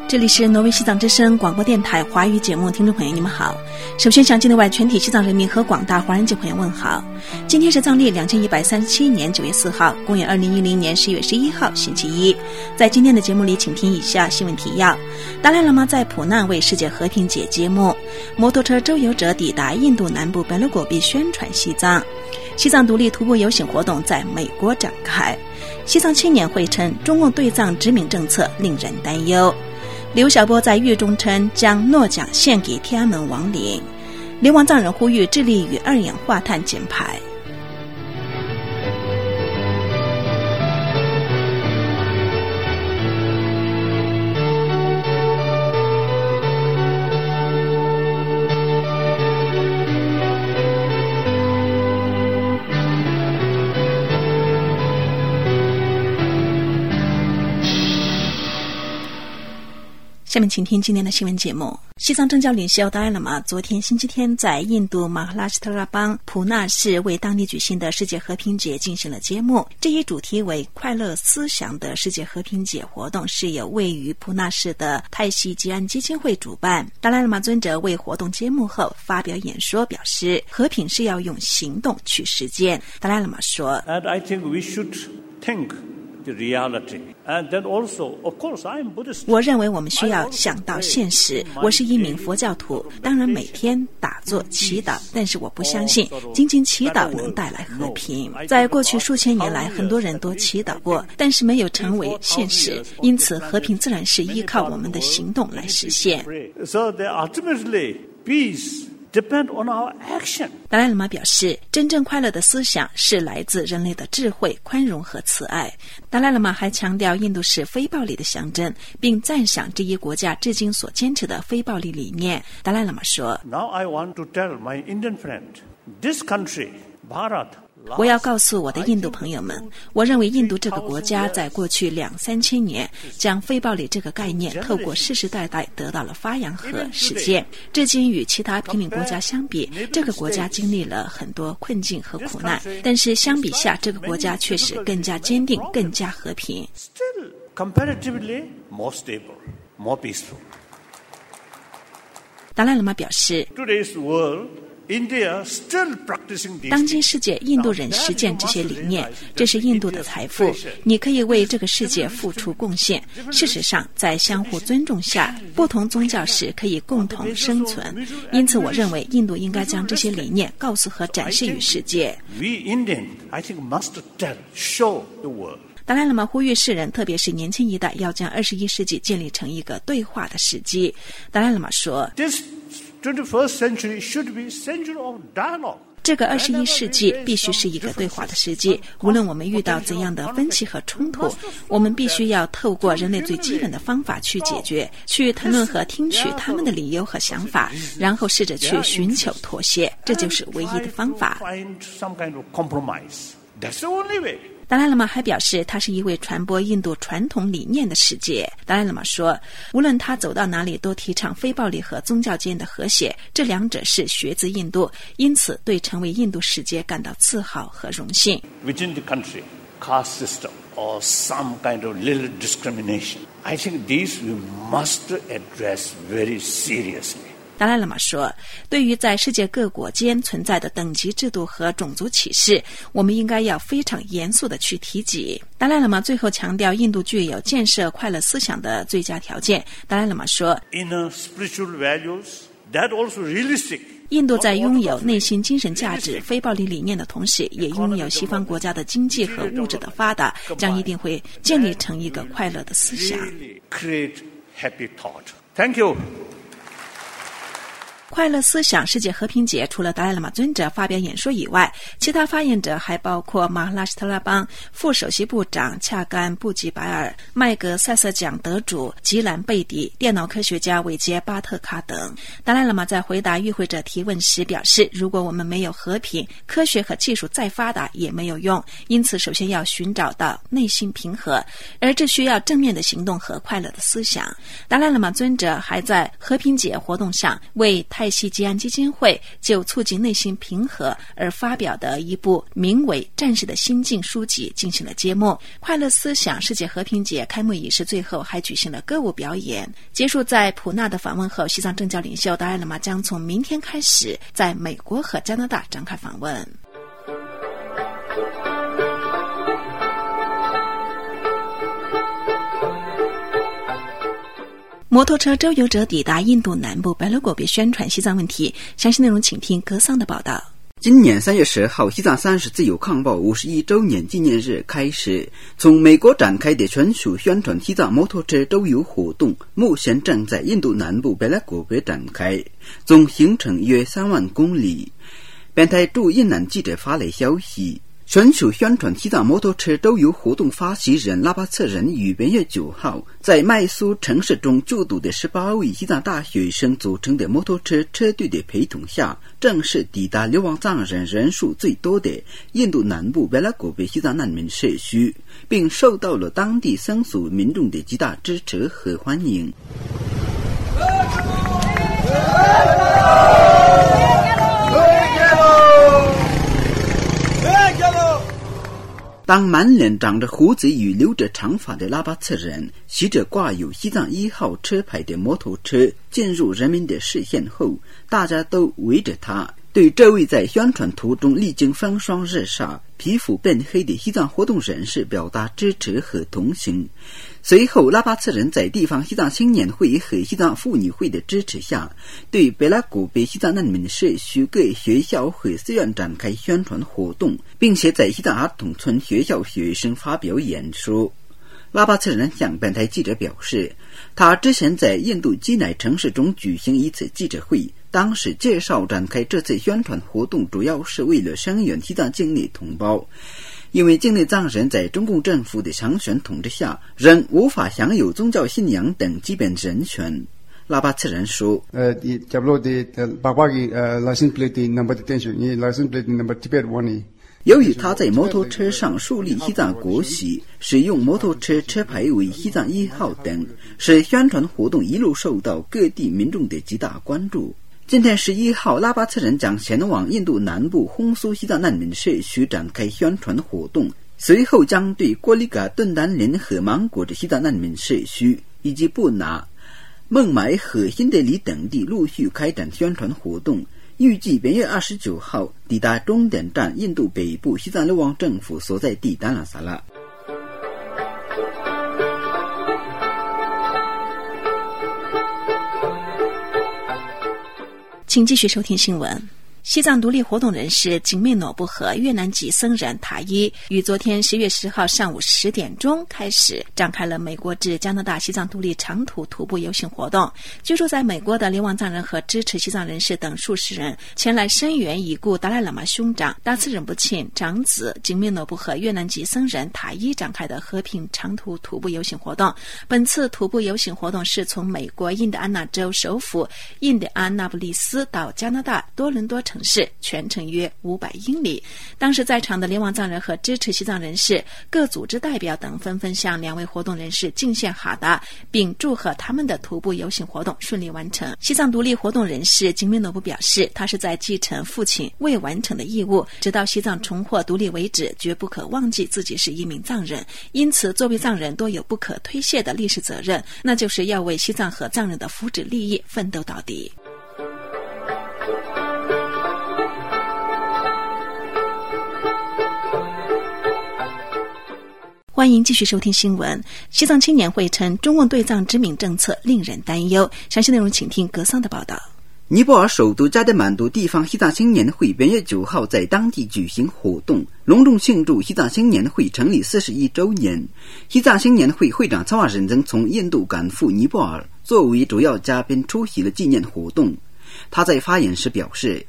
这里是挪威西藏之声广播电台华语节目，听众朋友你们好。首先向境内外全体西藏人民和广大华人界朋友问好。今天是藏历2137年9月4号，公元2010年10月11号星期一。在今天的节目里，请听以下新闻提要。达赖喇嘛在普难为世界和平节揭幕，摩托车周游者抵达印度南部贝鲁果比宣传西藏，西藏独立徒步游行活动在美国展开。西藏青年会称中共对藏殖民政策令人担忧。刘晓波在狱中称将诺奖献给天安门亡灵。流亡藏人呼吁致力于二氧化碳减排。下面请听今天的新闻节目。西藏政教领袖达赖喇嘛昨天星期天在印度马哈拉施特拉邦普纳市为当地举行的世界和平节进行了揭幕。这一主题为快乐思想的世界和平节活动是由位于普纳市的泰西吉安基金会主办。达赖喇嘛尊者为活动揭幕后发表演说，表示和平是要用行动去实践。达赖喇嘛说 And I think we should think the reality. And then also, of course, I am Buddhist. 我认为我们需要想到现实。我是一名佛教徒，当然每天打坐祈祷，但是我不相信仅仅祈祷能带来和平。在过去数千年来，很多人都祈祷过，但是没有成为现实，因此和平自然是依靠我们的行动来实现。 So ultimately, peace depend on our action. 达赖喇嘛表示，真正快乐的思想是来自人类的智慧、宽容和慈爱。达赖喇嘛还强调印度是非暴力的象征，并赞赏这一国家至今所坚持的非暴力理念。达赖喇嘛说 Now I want to tell my Indian friend, this country, Bharat, 我要告诉我的印度朋友们，我认为印度这个国家在过去2-3千年将非暴力这个概念透过世世代代得到了发扬和实践。至今与其他贫民国家相比，这个国家经历了很多困境和苦难，但是相比下，这个国家确实更加坚定，更加和平。 still comparatively more stable, more peaceful. 达赖喇嘛表示， Today's world, India still practicing these 当今世界印度人实践这些理念，这是印度的财富，你可以为这个世界付出贡献。事实上，在相互尊重下，不同宗教史可以共同生存，因此我认为印度应该将这些理念告诉和展示于世界。 We Indian, I think, must show the world. 达赖喇嘛呼吁世人，特别是年轻一代，要将21世纪建立成一个对话的时机。达赖喇嘛说 This 21st century should be a century of dialogue. 这个21世纪必须是一个对话的世纪，无论我们遇到怎样的分歧和冲突，我们必须要透过人类最基本的方法去解决，去谈论和听取他们的理由和想法，然后试着去寻求妥协，这就是唯一的方法。 Find some kind of compromise. That's the only way. 达赖喇嘛还表示，他是一位传播印度传统理念的使节。达赖喇嘛说，无论他走到哪里，都提倡非暴力和宗教间的和谐，这两者是学自印度，因此对成为印度使节感到自豪和荣幸。 Within the country, caste system or some kind of little discrimination. I think these we must address very seriously. 达赖喇嘛说，对于在世界各国间存在的等级制度和种族歧视，我们应该要非常严肃地去提及。达赖喇嘛最后强调，印度具有建设快乐思想的最佳条件。达赖喇嘛说， Inner spiritual values, that also realistic. 印度在拥有内心精神价值、非暴力理念的同时，也拥有西方国家的经济和物质的发达，将一定会建立成一个快乐的思想。 Really create happy thought. Thank you. 快乐思想世界和平节除了达赖喇嘛尊者发表演说以外，其他发言者还包括马哈拉施特拉邦副首席部长恰甘布吉白尔、麦格塞瑟奖得主吉兰贝迪、电脑科学家韦杰巴特卡等。达赖喇嘛在回答与会者提问时表示，如果我们没有和平，科学和技术再发达也没有用，因此首先要寻找到内心平和，而这需要正面的行动和快乐的思想。达赖喇嘛尊者还在和平节活动上为泰西吉安基金会就促进内心平和而发表的一部名为《战士的心境》书籍进行了揭幕。快乐思想世界和平节开幕仪式最后还举行了歌舞表演。结束在普纳的访问后，西藏政教领袖达赖喇嘛将从明天开始在美国和加拿大展开访问。摩托车周游者抵达印度南部白罗果别宣传西藏问题，详细内容请听格桑的报道。 今年3月10号，西藏三十自由抗暴51周年纪念日开始，从美国展开的全球宣传西藏摩托车周游活动，目前正在印度南部白罗果别展开，总行程约3万公里。本台驻印南记者发来消息，全球宣传西藏摩托车周游活动发起人拉巴策人于本月9号在麦苏城市中就读的18位西藏大学生组成的摩托车车队的陪同下，正式抵达流亡藏人人数最多的印度南部白罗果别西藏难民社区，并受到了当地僧俗民众的极大支持和欢迎。当满脸长着胡子与留着长发的拉巴策人骑着挂有西藏1号车牌的摩托车进入人民的视线后，大家都围着他，对这位在宣传途中历经风霜日晒、皮肤变黑的西藏活动人士表达支持和同情。随后，拉巴策人在地方西藏青年会和西藏妇女会的支持下，对白罗果别西藏难民社区各学校和寺院展开宣传活动，并且在西藏儿童村学校学生发表演说。拉巴策人向本台记者表示，他之前在印度基乃城市中举行一次记者会，当时介绍展开这次宣传活动主要是为了声援西藏境内同胞，因为境内藏人在中共政府的强权统治下仍无法享有宗教信仰等基本人权。拉巴策人说，由于他在摩托车上树立西藏国旗，使用摩托车车牌为西藏1号等，使宣传活动一路受到各地民众的极大关注。今天11号，拉巴策人将前往印度南部烘苏西藏难民社区展开宣传活动，随后将对郭里嘎顿丹林和芒果的西藏难民社区以及布纳、孟买和新德里等地陆续开展宣传活动，预计本月29号抵达终点站印度北部西藏流亡政府所在地丹拉萨拉。 请继续收听新闻。西藏独立活动人士景命诺布和越南籍僧人塔伊于昨天10月10号上午10点钟开始展开了美国至加拿大西藏独立长途徒步游行活动。居住在美国的流亡藏人和支持西藏人士等数十人前来声援已故达赖喇嘛兄长达次仁波切长子景命诺布和越南籍僧人塔伊展开的和平长途徒步游行活动。本次徒步游行活动是从美国印第安纳州首府印第安纳波利斯到加拿大多伦多城市，全程约500英里。当时在场的流亡藏人和支持西藏人士、各组织代表等纷纷向2位活动人士敬献哈达，并祝贺他们的徒步游行活动顺利完成。西藏独立活动人士景命诺布表示，他是在继承父亲未完成的义务，直到西藏重获独立为止，绝不可忘记自己是一名藏人。因此，作为藏人都有不可推卸的历史责任，那就是要为西藏和藏人的福祉利益奋斗到底。欢迎继续收听新闻。西藏青年会称中共对藏殖民政策令人担忧，详细内容请听格桑的报道。 尼泊尔首都加德满都地方西藏青年会本月9号在当地举行活动，隆重庆祝西藏青年会成立41周年。西藏青年会会长曹瓦仁曾从印度赶赴尼泊尔，作为主要嘉宾出席了纪念活动。他在发言时表示，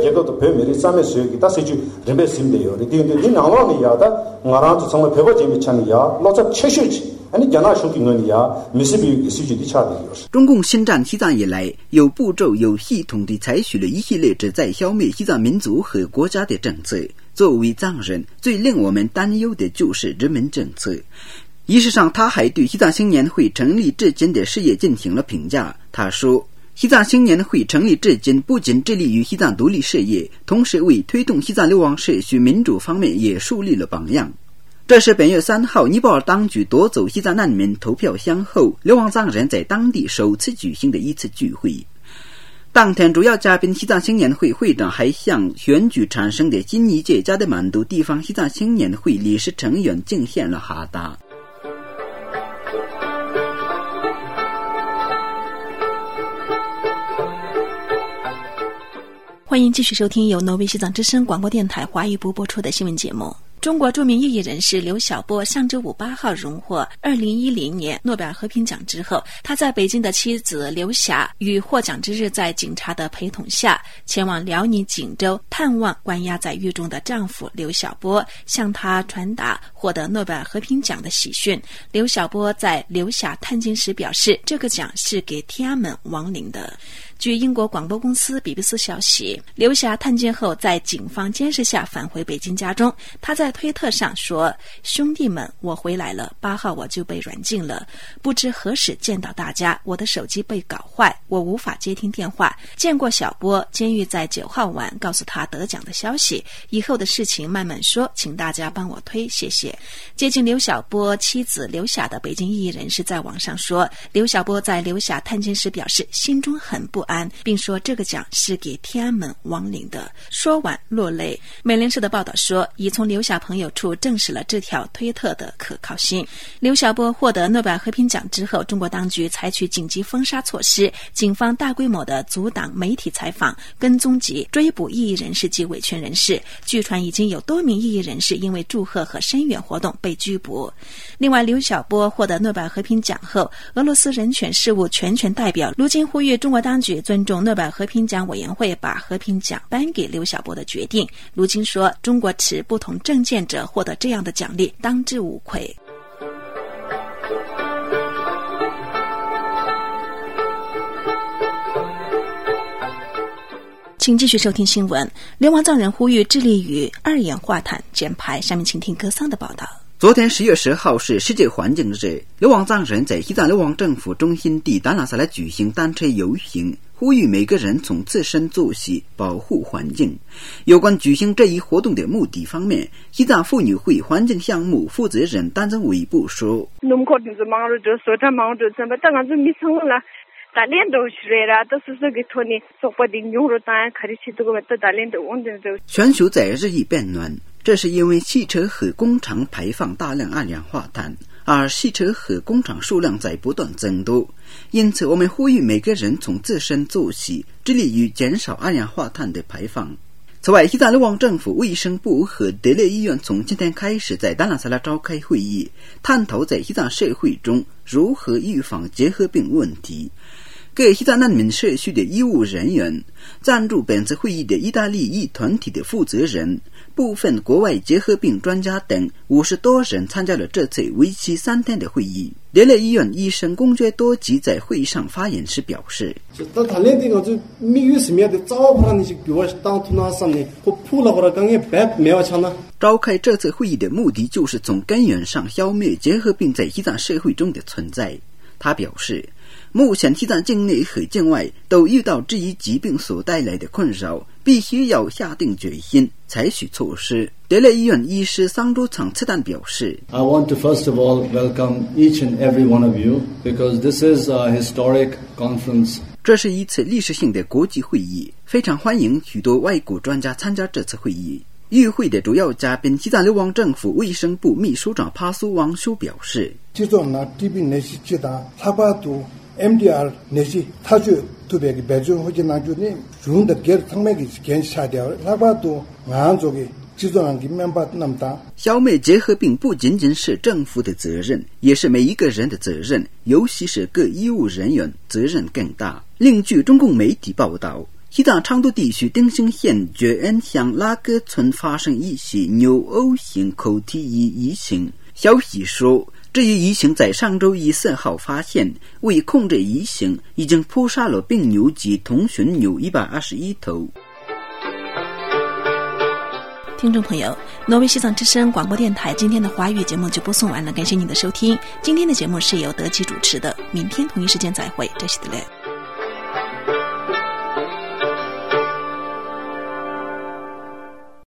中共侵占西藏以来，有步骤有系统地采取了一系列旨在消灭西藏民族和国家的政策。作为藏人，最令我们担忧的就是殖民政策。仪式上，他还对西藏青年会成立至今的事业进行了评价。他说， 西藏青年会成立至今，不仅致力于西藏独立事业，同时为推动西藏流亡社区民主方面也树立了榜样。这是本月3号尼泊尔当局夺走西藏难民投票箱后，流亡藏人在当地首次举行的一次聚会。当天，主要嘉宾西藏青年会会长还向选举产生的新一届加德满都地方西藏青年会理事成员敬献了哈达。 欢迎继续收听由挪威西藏之声广播电台华语部播出的新闻节目。中国著名异议人士刘晓波上周5、8号荣获2010年诺贝尔和平奖之后，他在北京的妻子刘霞于获奖之日在警察的陪同下前往辽宁锦州探望关押在狱中的丈夫刘晓波，向他传达获得诺贝尔和平奖的喜讯。刘晓波在刘霞探监时表示，这个奖是给天安门亡灵的。据英国广播公司 BBC 消息，刘霞探监后在警方监视下返回北京家中。他在推特上说，兄弟们，我回来了，8号我就被软禁了，不知何时见到大家，我的手机被搞坏，我无法接听电话。见过小波，监狱在9号晚告诉他得奖的消息，以后的事情慢慢说，请大家帮我推，谢谢。接近刘晓波妻子刘霞的北京异议人士在网上说，刘晓波在刘霞探监时表示心中很不安，并说这个奖是给天安门亡灵的，说完落泪。美联社的报道说，已从刘霞朋友处证实了这条推特的可靠性。刘晓波获得诺贝尔和平奖之后，中国当局采取紧急封杀措施，警方大规模的阻挡媒体采访，跟踪及追捕异议人士及维权人士。据传已经有多名异议人士因为祝贺和声援活动被拘捕。另外，刘晓波获得诺贝尔和平奖后，俄罗斯人权事务全权代表卢金呼吁中国当局尊重诺贝尔和平奖委员会把和平奖颁给刘晓波的决定。卢金说，中国持不同政见者获得这样的奖励当之无愧。请继续收听新闻。流亡藏人呼吁致力于二氧化碳减排。下面请听格桑的报道。 昨天10月10号是世界环境日，流亡藏人在西藏流亡政府中心地达拉萨来举行单车游行，呼吁每个人从自身做起，保护环境。有关举行这一活动的目的方面，西藏妇女会环境项目负责人丹增伟部说，全球在日益变暖，这是因为汽车和工厂排放大量二氧化碳，而汽车和工厂数量在不断增多。因此我们呼吁每个人从自身做起，致力于减少二氧化碳的排放。此外，西藏流亡政府卫生部和德勒医院从今天开始在达拉萨拉召开会议，探讨在西藏社会中如何预防结核病问题。各西藏难民社区的医务人员，赞助本次会议的意大利裔团体的负责人，部分国外结核病专家等50多人参加了这次为期3天的会议。德勒医院医生公爵多吉在会议上发言时表示，召开这次会议的目的就是从根源上消灭结核病在西藏社会中的存在。他表示，目前西藏境内和境外都遇到这一疾病所带来的困扰，必须要下定决心采取措施。德勒医院医师桑珠藏次旦表示， I want to first of all welcome each and every one of you because this is a historic conference. 这是一次历史性的国际会议，非常欢迎许多外国专家参加这次会议。与会的主要嘉宾西藏流亡政府卫生部秘书长帕苏王修表示， MDR 내지 타주 두백이 배준 호지 나주니 중대 개 상맥이 괜찮아요. 라바도 나한쪽에 지도한 김면바 남다. 消灭结核病不仅仅是政府的责任，也是每一个人的责任，尤其是各医务人员责任更大。另据中共媒体报道，西藏昌都地区丁兴县觉恩乡拉格村发生一起牛欧型口蹄疫疫情。消息说，这一疫情在上周1、4号发现，为控制疫情，已经扑杀了病牛及同群牛121头。 听众朋友，挪威西藏之声广播电台今天的华语节目就播送完了，感谢您的收听。今天的节目是由德基主持的，明天同一时间再会，这是德勒。